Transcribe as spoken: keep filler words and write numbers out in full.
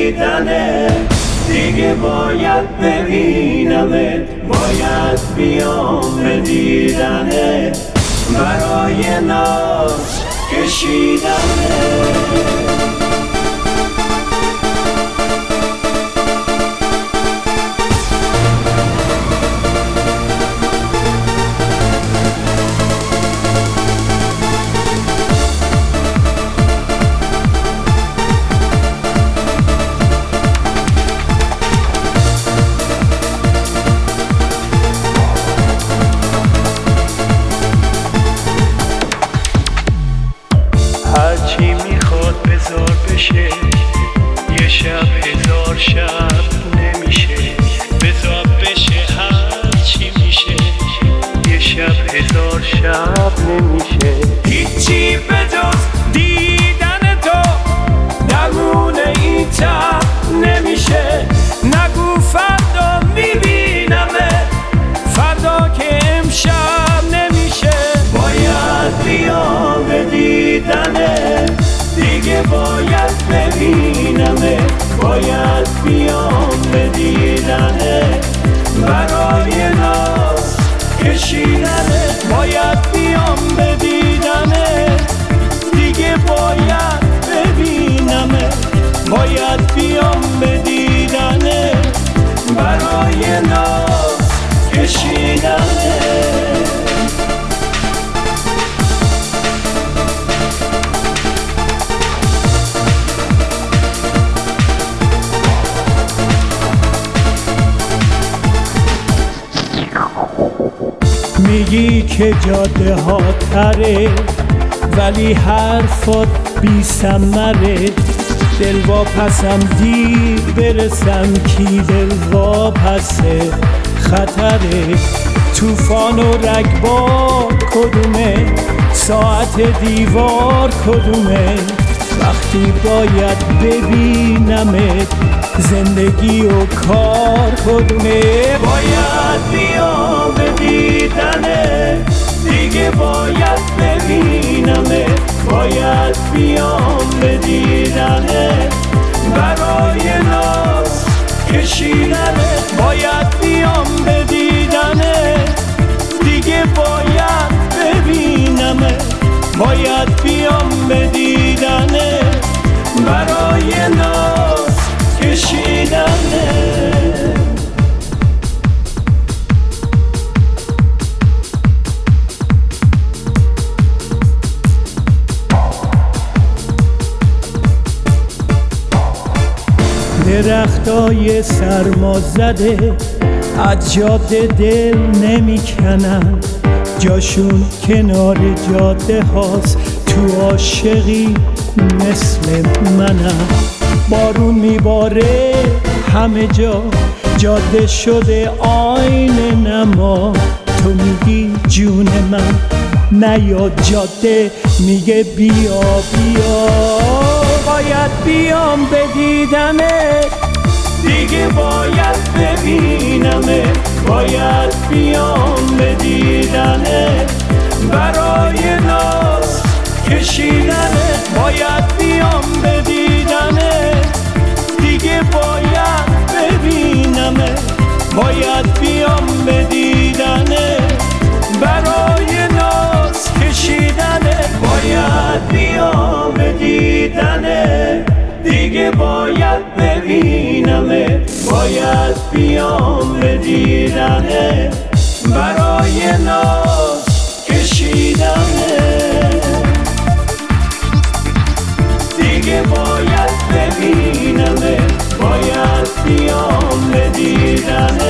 دیدنه، دیگه باید ببینمت، باید بیام به دیدنه، برای ناز کشیدنه. هرچی میخواد بذار بشه، یه شب هزار شب نمیشه. بذار بشه هرچی میشه، یه شب هزار شب نمیشه. هیچی به جز دیدن تو درمون این تب نمیشه. نگو فردا میبینمه، فردا که امشب نمیشه. باید بیام به دیدنه، دیگه باید ببینمه، باید بیام به دیدنه، برای ناز کشیدنه. باید بیام به دیدنه، دیگه باید ببینمه، باید بیام به دیدنه، برای ناز کشیدنه. میگی که جاده ها تره، ولی حرفات بی ثمره. دل واپسم دیر برسم، کی دل واپسه خطره. توفان و رگبار کدومه، ساعت دیوار کدومه. وقتی باید ببینمت، زندگی و کار کدومه. باید بیام به دیدنه، دیگه باید ببینمه، باید بیام به دیدنه، برای ناز کشیدنه. باید بیام به دیدنه، دیگه باید ببینمه، باید بیام به دیدنه، برای ناز کشیدنه. درختای سرما زده از جاده دل نمی کنن، جاشون کنار جاده هاست، تو عاشقی مثل منم. بارون میباره همه جا، جاده شده آینه نما. تو میگی جون من نیا، جاده میگه بیا بیا. باید بیام به دیدنه، دیگه باید ببینمه، باید بیام به دیدنه، برای ناز کشیدنه. باید بیام به دیدنه، دیگه باید ببینمه، باید بیام به دیدنه، برای ناز کشیدنه. باید بیام به دیدنه، دیگه باید ببینمه، باید بیام به دیدنه، برای ناز کشیدنه. دیگه باید ببینمه، باید بیام به دیدنه،